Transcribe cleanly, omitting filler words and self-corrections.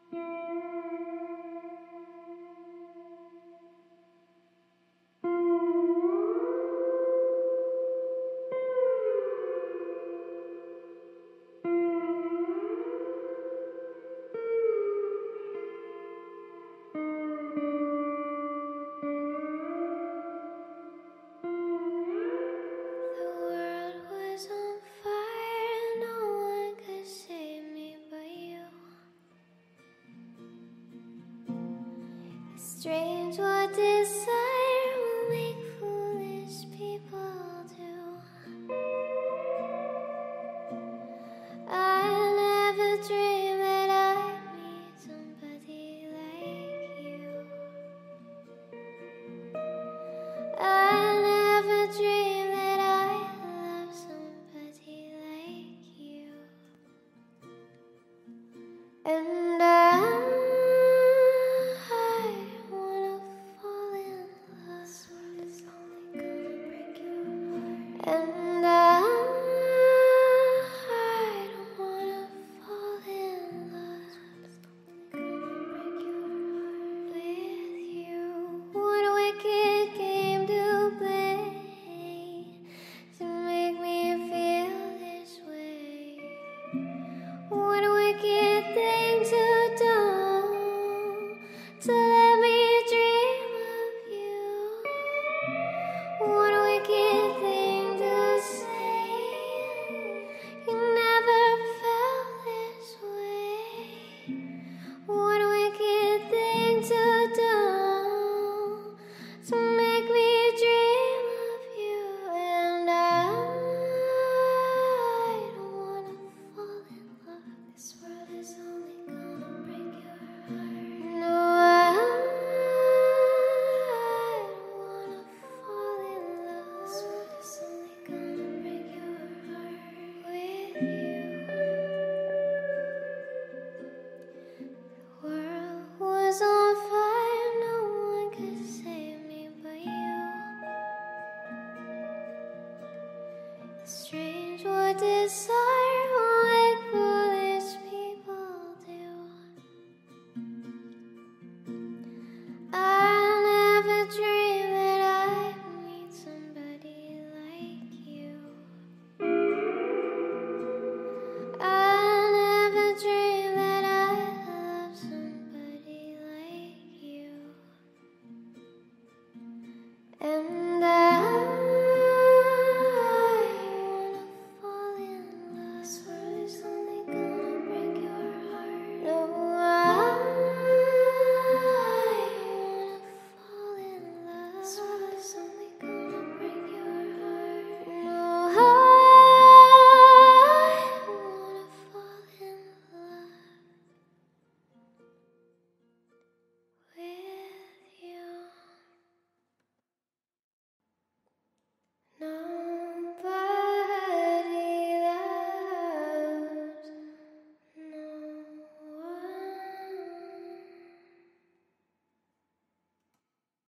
Strange what desire will make foolish people do. I never dreamed that I'd meet somebody like you. I never dreamed that I'd love somebody like you. And And I don't wanna fall in love. Break your heart with you. What a wicked game to play to make me feel this way. What a wicked